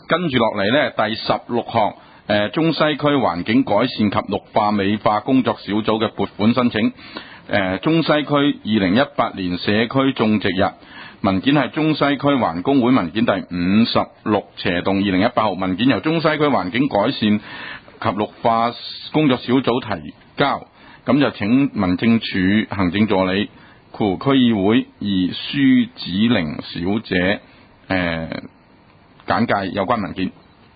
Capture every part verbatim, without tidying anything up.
跟住落嚟呢，第十六項，誒中西區環境改善及綠化美化工作小組嘅撥款申請。誒中西區二零一八年社區種植日文件係中西區環工會文件第五十六斜動二零一八號，文件由中西區環境改善及綠化工作小組提交，咁就請民政處行政助理括區議會而舒子玲小姐誒簡介有關文件。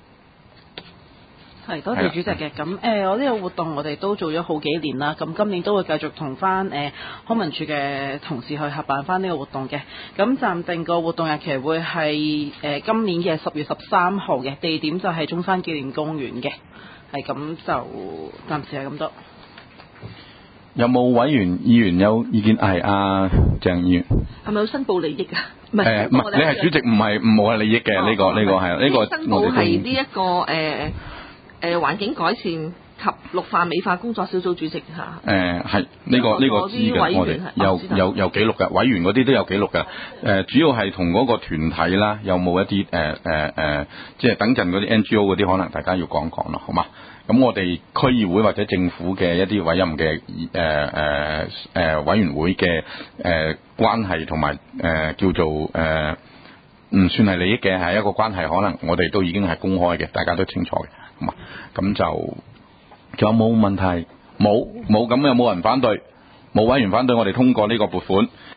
係，多謝主席嘅。咁誒、呃，我呢個活動我哋都做咗好幾年啦。咁今年都會繼續同翻誒康文署嘅同事去合辦翻呢個活動嘅。咁暫定個活動日期會係誒、呃、今年嘅十月十三號嘅，地點就係中山紀念公園嘅。係咁就暫時係咁多。 有冇委員議員有意見？係阿鄭議員。 係咪有申報利益啊？唔係誒，唔係你係主席，唔係冇係利益嘅呢、哦這個呢、這個係呢、這個申報係呢一個誒。誒環境改善及綠化美化工作小組主席嚇。誒係呢個呢、這個知嘅，我哋有有有記錄嘅，委員嗰啲都有記錄嘅。誒、呃、主要係同嗰個團體啦，有冇一啲誒誒誒，即係等陣嗰啲 N G O 嗰啲，可能大家要講講咯，好嘛？咁我哋區議會或者政府嘅一啲委任嘅誒誒誒委員會嘅誒、呃、關係同埋誒叫做誒唔、呃、算係利益嘅，係一個關係，可能我哋都已經係公開嘅，大家都清楚嘅。咁就仲有冇問題？冇冇咁有冇人反對？冇委員反對，我哋通過呢個撥款。